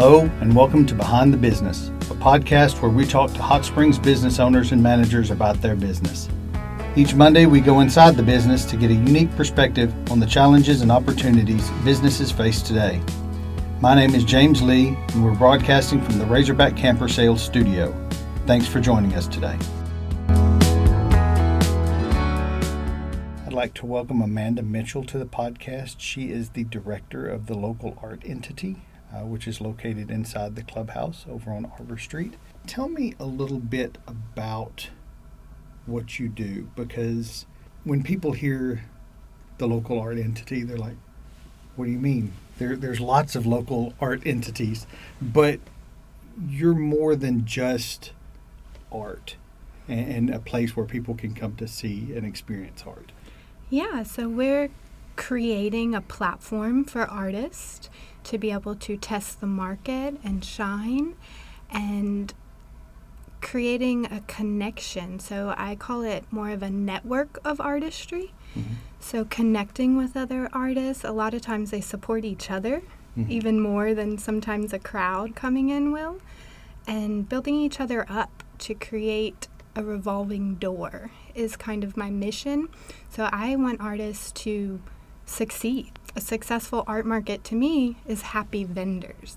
Hello, and welcome to Behind the Business, a podcast where we talk to Hot Springs business owners and managers about their business. Each Monday, we go inside the business to get a unique perspective on the challenges and opportunities businesses face today. My name is James Lee, and we're broadcasting from the Razorback Camper Sales Studio. Thanks for joining us today. I'd like to welcome Amanda Mitchell to the podcast. She is the director of the local art entity, which is located inside the clubhouse over on Arbor Street. Tell me a little bit about what you do, because when people hear the local art entity, they're like, what do you mean? There's lots of local art entities, but you're more than just art and a place where people can come to see and experience art. Yeah, so we're creating a platform for artists to be able to test the market and shine, and creating a connection. So I call it more of a network of artistry. Mm-hmm. So connecting with other artists, a lot of times they support each other, even more than sometimes a crowd coming in will, and building each other up to create a revolving door is kind of my mission. So I want artists to succeed. A successful art market to me is happy vendors.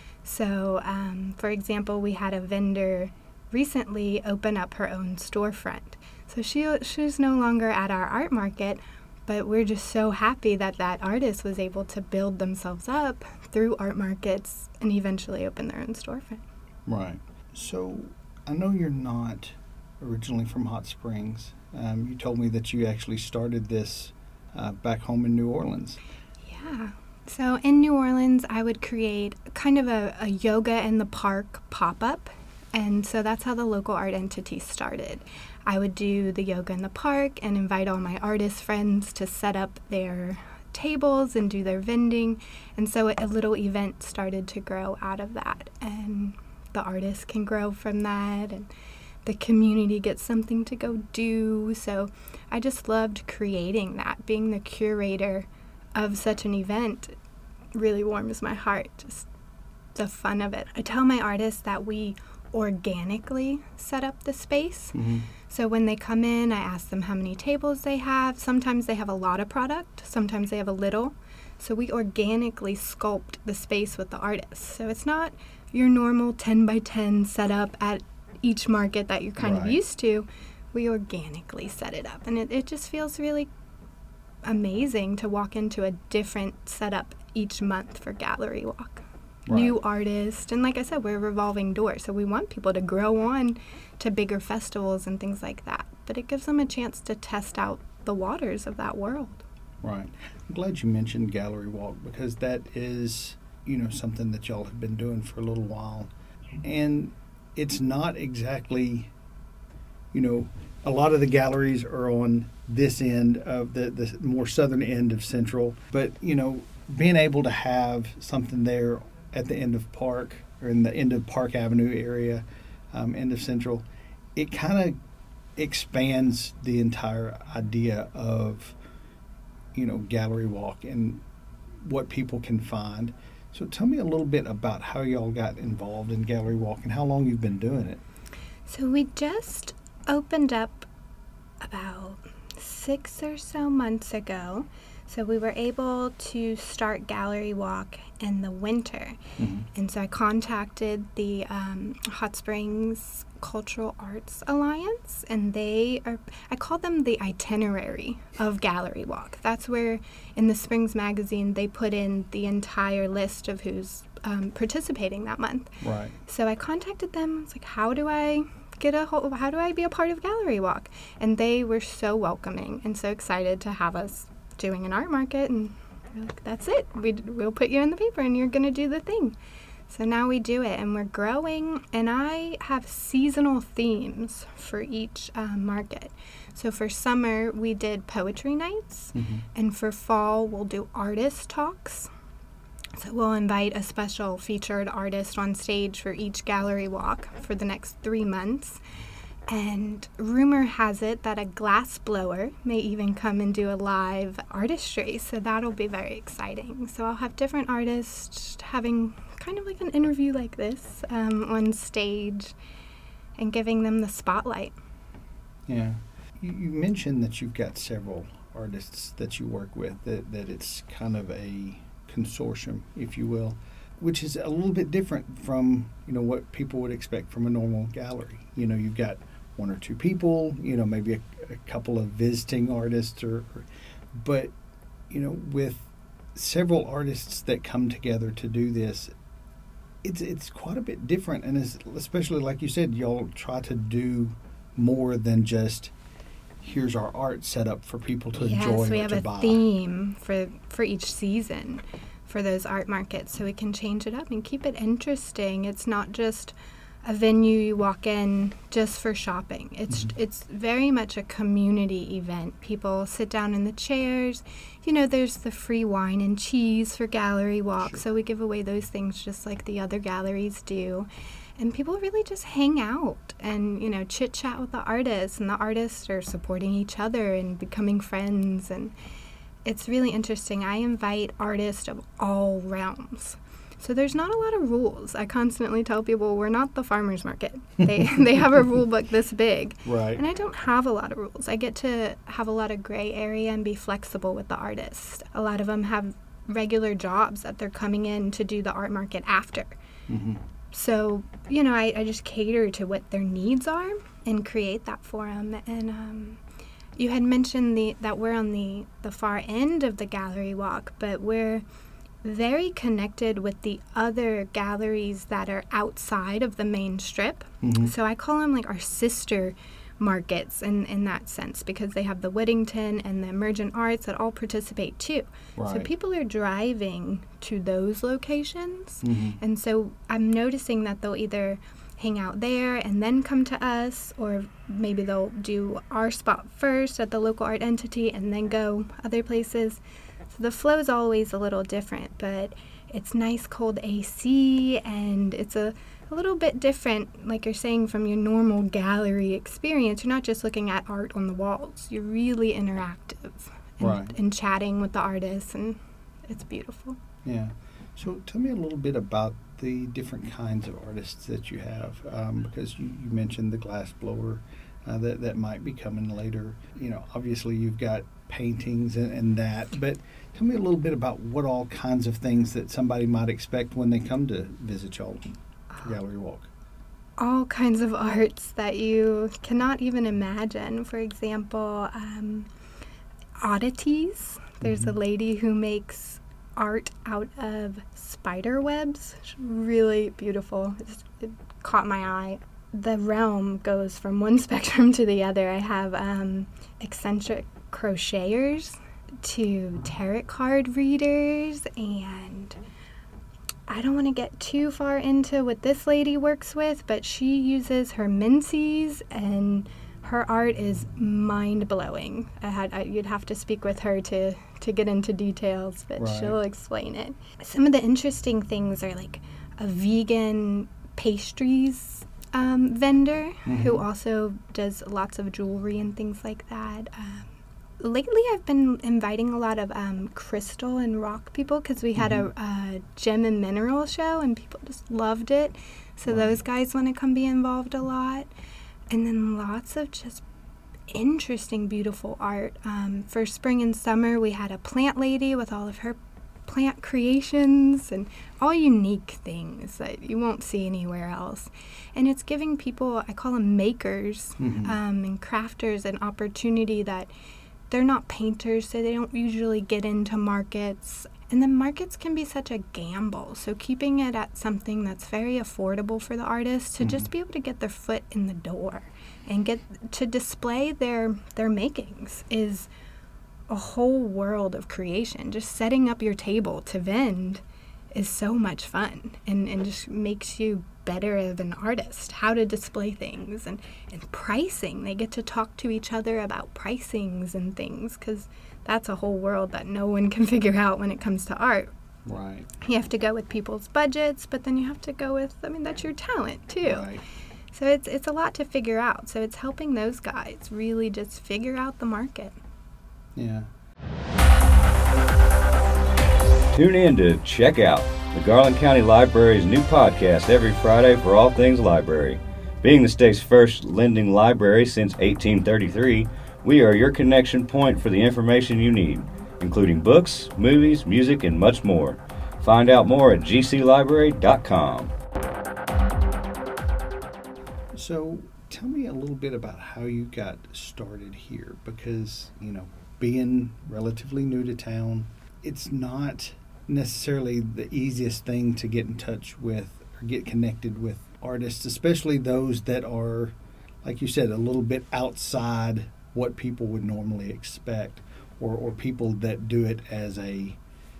So, for example, we had a vendor recently open up her own storefront. So she's no longer at our art market, but we're just so happy that that artist was able to build themselves up through art markets and eventually open their own storefront. Right. So I know you're not originally from Hot Springs. You told me that you actually started this back home in New Orleans. Yeah. So in New Orleans, I would create kind of a yoga in the park pop-up. And so that's how the local art entity started. I would do the yoga in the park and invite all my artist friends to set up their tables and do their vending. And so a little event started to grow out of that. And the artists can grow from that, and the community gets something to go do. So I just loved creating that. Being the curator of such an event really warms my heart, just the fun of it. I tell my artists that we organically set up the space. Mm-hmm. So when they come in, I ask them how many tables they have. Sometimes they have a lot of product, sometimes they have a little. So we organically sculpt the space with the artists. So it's not your normal 10 by 10 setup at each market that you're kind of used to. We organically set it up, and it just feels really amazing to walk into a different setup each month for Gallery Walk. Right. New artists, and like I said, we're a revolving door, so we want people to grow on to bigger festivals and things like that, but it gives them a chance to test out the waters of that world. Right. I'm glad you mentioned Gallery Walk, because that is, something that y'all have been doing for a little while, and it's not exactly, a lot of the galleries are on this end of the more southern end of Central, but, being able to have something there at the end of Park, or in the end of Park Avenue area, end of Central, it kind of expands the entire idea of, Gallery Walk and what people can find. So tell me a little bit about how y'all got involved in Gallery Walk and how long you've been doing it. So we just opened up about 6 or so months ago. So we were able to start Gallery Walk in the winter. Mm-hmm. And so I contacted the Hot Springs Cultural Arts Alliance, and I call them the itinerary of Gallery Walk. That's where in the Springs magazine they put in the entire list of who's participating that month. Right. So I contacted them. I was like, how do I be a part of Gallery Walk? And they were so welcoming and so excited to have us doing an art market, and we're like, that's it. We'll put you in the paper and you're going to do the thing. So now we do it, and we're growing, and I have seasonal themes for each market. So for summer, we did poetry nights, mm-hmm. and for fall, we'll do artist talks. So we'll invite a special featured artist on stage for each Gallery Walk for the next 3 months. And rumor has it that a glass blower may even come and do a live artistry, so that'll be very exciting. So I'll have different artists having kind of like an interview like this on stage and giving them the spotlight. Yeah. You mentioned that you've got several artists that you work with, that it's kind of a consortium, if you will, which is a little bit different from, what people would expect from a normal gallery. You've got one or two people, maybe a couple of visiting artists, but with several artists that come together to do this, it's quite a bit different, and especially like you said, y'all try to do more than just here's our art set up for people to enjoy or to buy. Yes, we have a theme for each season for those art markets, so we can change it up and keep it interesting. It's not just a venue you walk in just for shopping. It's very much a community event. People sit down in the chairs. There's the free wine and cheese for gallery walk, so we give away those things just like the other galleries do. And people really just hang out and, chit-chat with the artists, and the artists are supporting each other and becoming friends, and it's really interesting. I invite artists of all realms. So there's not a lot of rules. I constantly tell people we're not the farmer's market. They have a rule book this big. Right. And I don't have a lot of rules. I get to have a lot of gray area and be flexible with the artists. A lot of them have regular jobs that they're coming in to do the art market after. Mm-hmm. So, I just cater to what their needs are and create that for them. And you had mentioned that we're on the far end of the gallery walk, but we're very connected with the other galleries that are outside of the main strip. Mm-hmm. So I call them like our sister markets in that sense, because they have the Whittington and the Emergent Arts that all participate too. Right. So people are driving to those locations. Mm-hmm. And so I'm noticing that they'll either hang out there and then come to us, or maybe they'll do our spot first at the local art entity and then go other places. So the flow is always a little different, but it's nice cold AC, and it's a little bit different, like you're saying, from your normal gallery experience. You're not just looking at art on the walls. You're really interactive and chatting with the artists, and it's beautiful. Yeah. So tell me a little bit about the different kinds of artists that you have, because you mentioned the glass blower that might be coming later. Obviously you've got paintings and that, but tell me a little bit about what all kinds of things that somebody might expect when they come to visit y'all Gallery Walk. All kinds of arts that you cannot even imagine. For example, oddities. There's a lady who makes art out of spider webs. It's really beautiful. It caught my eye. The realm goes from one spectrum to the other. I have eccentric crocheters to tarot card readers, and I don't want to get too far into what this lady works with, but she uses her Menses, and her art is mind-blowing. You'd have to speak with her to get into details, but she'll explain it. Some of the interesting things are like a vegan pastries vendor who also does lots of jewelry and things like that. Lately, I've been inviting a lot of crystal and rock people, because we had a gem and mineral show, and people just loved it. So those guys want to come be involved a lot. And then lots of just interesting, beautiful art. For spring and summer, we had a plant lady with all of her plant creations and all unique things that you won't see anywhere else. And it's giving people, I call them makers and crafters, an opportunity that they're not painters, so they don't usually get into markets. And then markets can be such a gamble. So keeping it at something that's very affordable for the artists to just be able to get their foot in the door and get to display their makings is a whole world of creation. Just setting up your table to vend is so much fun and just makes you better of an artist, how to display things and pricing. They get to talk to each other about pricings and things, because that's a whole world that no one can figure out when it comes to art. Right. You have to go with people's budgets, but then you have to go with, that's your talent too. Right. So it's a lot to figure out. So it's helping those guys really just figure out the market. Yeah. Tune in to Check Out, the Garland County Library's new podcast every Friday for all things library. Being the state's first lending library since 1833, we are your connection point for the information you need, including books, movies, music, and much more. Find out more at gclibrary.com. So tell me a little bit about how you got started here, because, being relatively new to town, it's not necessarily the easiest thing to get in touch with or get connected with artists, especially those that are, like you said, a little bit outside what people would normally expect, or people that do it as a,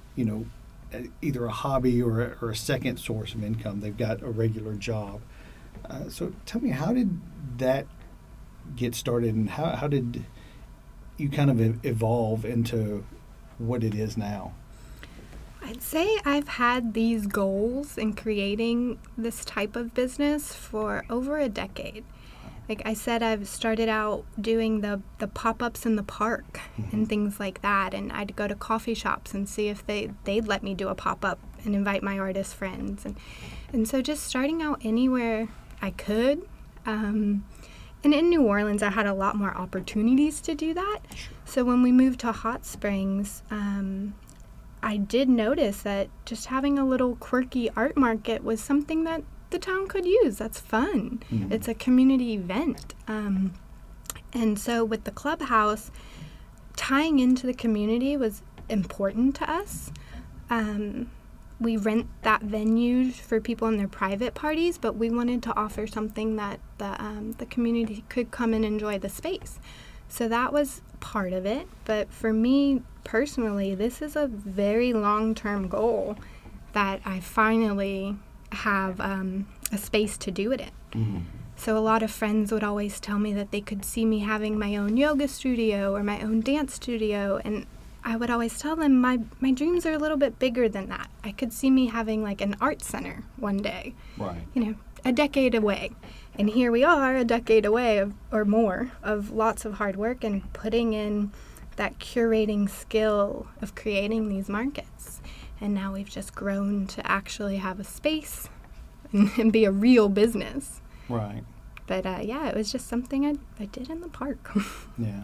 either a hobby or a second source of income. They've got a regular job. So tell me, how did that get started, and how did you kind of evolve into what it is now? I'd say I've had these goals in creating this type of business for over a decade. Like I said, I've started out doing the pop-ups in the park and things like that, and I'd go to coffee shops and see if they'd let me do a pop-up and invite my artist friends. And so just starting out anywhere I could. And in New Orleans, I had a lot more opportunities to do that. So when we moved to Hot Springs, I did notice that just having a little quirky art market was something that the town could use. That's fun. Mm-hmm. It's a community event. And so with the clubhouse, tying into the community was important to us. We rent that venue for people in their private parties, but we wanted to offer something that the community could come and enjoy the space. So that was part of it. But for me personally, this is a very long-term goal that I finally have a space to do it in. Mm-hmm. So a lot of friends would always tell me that they could see me having my own yoga studio or my own dance studio, and I would always tell them my dreams are a little bit bigger than that. I could see me having like an art center one day. Right. A decade away. And here we are, a decade away or more of lots of hard work and putting in that curating skill of creating these markets. And now we've just grown to actually have a space and be a real business. Right. But it was just something I did in the park. Yeah.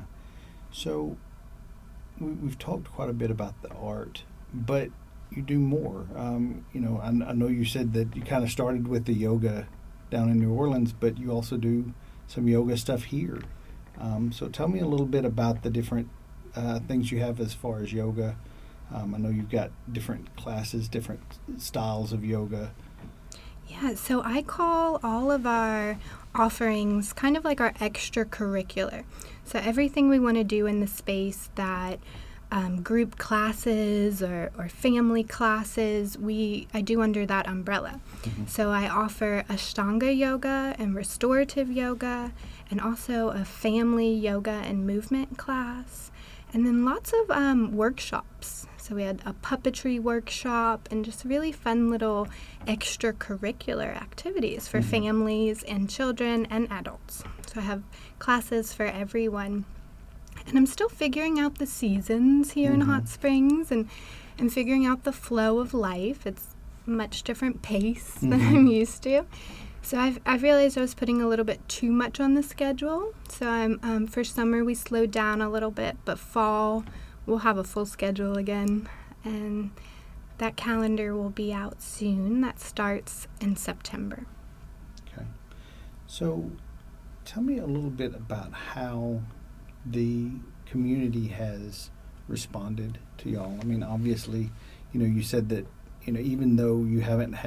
So we've talked quite a bit about the art, but you do more. I know you said that you kind of started with the yoga down in New Orleans, but you also do some yoga stuff here. So tell me a little bit about the different things you have as far as yoga. I know you've got different classes, different styles of yoga. Yeah, so I call all of our offerings kind of like our extracurricular. So everything we want to do in the space that group classes or family classes, I do under that umbrella. Mm-hmm. So I offer Ashtanga yoga and restorative yoga, and also a family yoga and movement class, and then lots of workshops. So we had a puppetry workshop and just really fun little extracurricular activities for families and children and adults. So I have classes for everyone. And I'm still figuring out the seasons here in Hot Springs and figuring out the flow of life. It's a much different pace than I'm used to. So I've realized I was putting a little bit too much on the schedule. So for summer we slowed down a little bit, but fall we'll have a full schedule again. And that calendar will be out soon. That starts in September. Okay. So tell me a little bit about how the community has responded to y'all. I mean, obviously, you said that, even though you haven't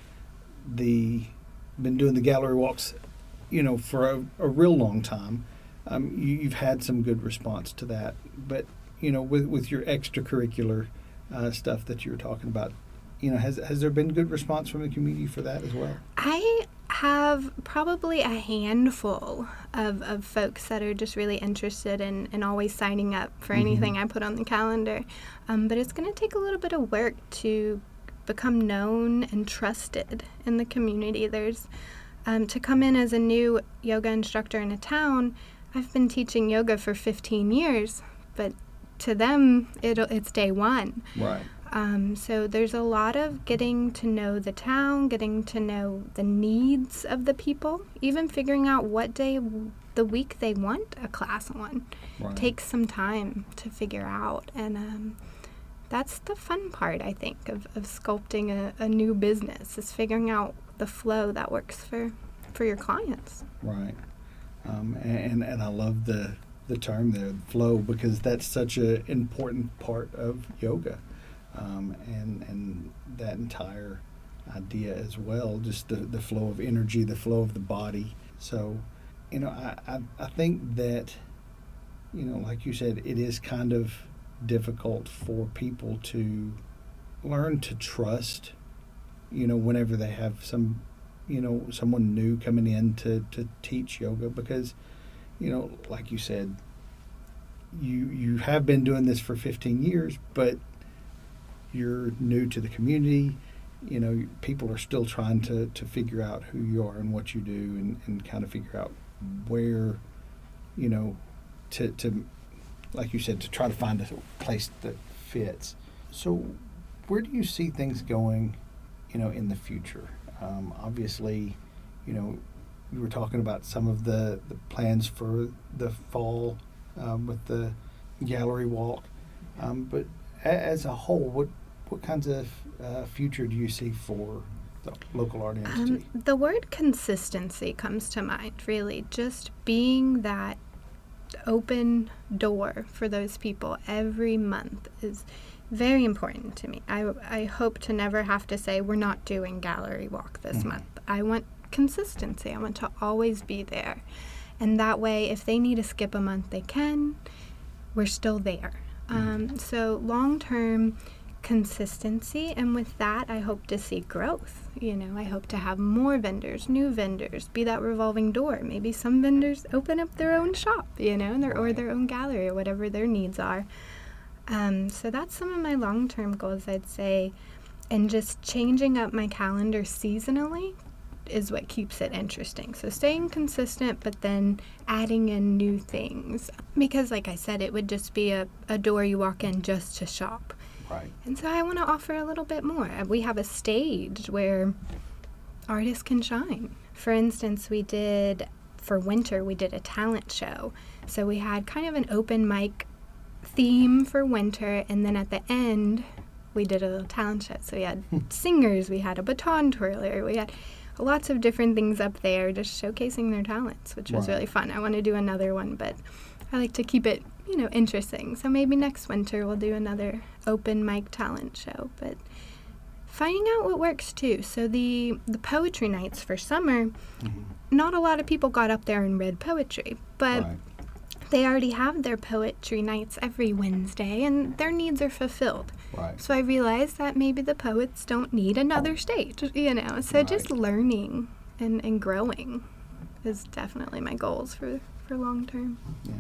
been doing the gallery walks, for a real long time, you've had some good response to that. But, with your extracurricular stuff that you were talking about, has there been good response from the community for that as well? I have probably a handful of folks that are just really interested in always signing up for anything I put on the calendar. But it's going to take a little bit of work to become known and trusted in the community. There's To come in as a new yoga instructor in a town, I've been teaching yoga for 15 years, but to them, it's day one. Right. So there's a lot of getting to know the town, getting to know the needs of the people, even figuring out what day the week they want a class on. Right. Takes some time to figure out. And that's the fun part, I think, of sculpting a new business, is figuring out the flow that works for your clients. Right. And I love the term there, flow, because that's such an important part of yoga. And that entire idea as well, just the flow of energy, the flow of the body. So, I think that, like you said, it is kind of difficult for people to learn to trust, whenever they have someone new coming in to teach yoga, because, like you said, you have been doing this for 15 years, but you're new to the community. People are still trying to figure out who you are and what you do, and kind of figure out where, to like you said, to try to find a place that fits. So where do you see things going, in the future? Obviously, you were talking about some of the plans for the fall with the gallery walk, but as a whole, what kinds of future do you see for the local art entity? The word consistency comes to mind, really. Just being that open door for those people every month is very important to me. I hope to never have to say, we're not doing gallery walk this month. I want consistency. I want to always be there. And that way, if they need to skip a month, they can. We're still there. So long-term consistency, and with that, I hope to see growth. I hope to have more vendors, new vendors, be that revolving door. Maybe some vendors open up their own shop, or their own gallery, or whatever their needs are. So that's some of my long-term goals, I'd say. And just changing up my calendar seasonally is what keeps it interesting. So staying consistent, but then adding in new things. Because like I said, it would just be a door you walk in just to shop. Right. And so I want to offer a little bit more. We have a stage where artists can shine. For instance, for winter, we did a talent show. So we had kind of an open mic theme for winter, and then at the end, we did a little talent show. So we had singers, we had a baton twirler, we had lots of different things up there just showcasing their talents, which was really fun. I want to do another one, but I like to keep it, interesting. So maybe next winter we'll do another open mic talent show, but finding out what works too. So the poetry nights for summer, not a lot of people got up there and read poetry, but they already have their poetry nights every Wednesday, and their needs are fulfilled. Right. So I realized that maybe the poets don't need another stage, So just learning and growing is definitely my goals for long term. Yeah.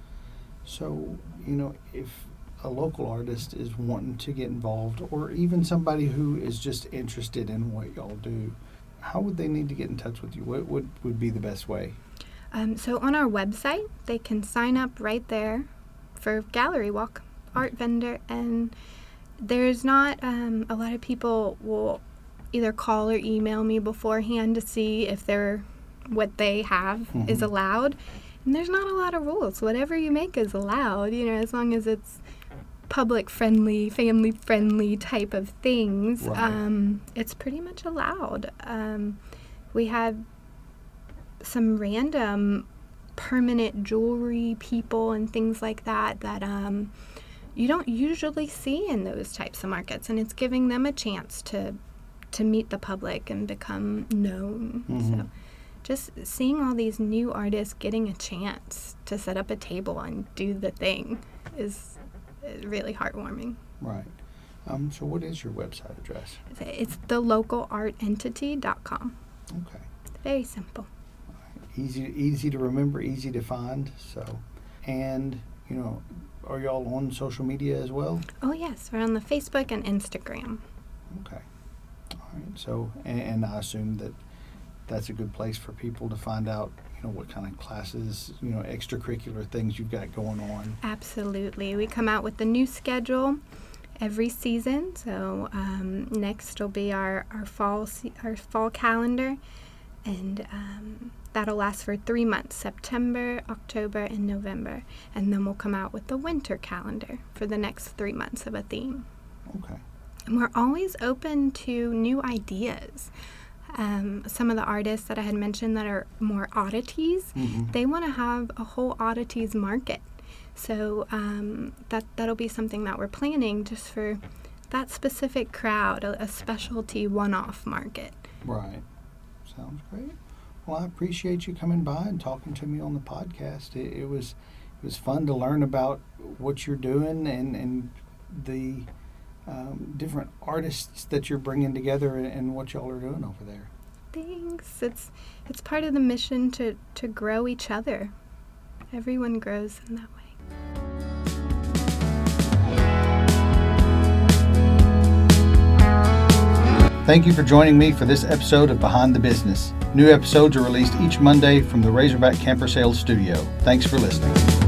So, if a local artist is wanting to get involved, or even somebody who is just interested in what y'all do, how would they need to get in touch with you? What would be the best way? So on our website, they can sign up right there for Gallery Walk, art vendor, and there's not a lot of people will either call or email me beforehand to see if what they have is allowed. And there's not a lot of rules. Whatever you make is allowed, as long as it's public-friendly, family-friendly type of things. It's pretty much allowed. We have some random permanent jewelry people and things like that you don't usually see in those types of markets, and it's giving them a chance to meet the public and become known. So just seeing all these new artists getting a chance to set up a table and do the thing is really heartwarming. Right. So what is your website address? It's thelocalartentity.com. Okay. It's very simple. Easy to remember, easy to find. So, and are y'all on social media as well? Oh yes, we're on the Facebook and Instagram. Okay. All right. So, and I assume that that's a good place for people to find out, what kind of classes, extracurricular things you've got going on. Absolutely. We come out with the new schedule every season. So next will be our fall calendar, and that'll last for 3 months, September, October, and November. And then we'll come out with the winter calendar for the next 3 months of a theme. Okay. And we're always open to new ideas. Some of the artists that I had mentioned that are more oddities, they want to have a whole oddities market. So that'll be something that we're planning just for that specific crowd, a specialty one-off market. Right. Sounds great. Well, I appreciate you coming by and talking to me on the podcast. It was fun to learn about what you're doing and the different artists that you're bringing together and what y'all are doing over there. Thanks. It's part of the mission to grow each other. Everyone grows in that way. Thank you for joining me for this episode of Behind the Business. New episodes are released each Monday from the Razorback Camper Sales Studio. Thanks for listening.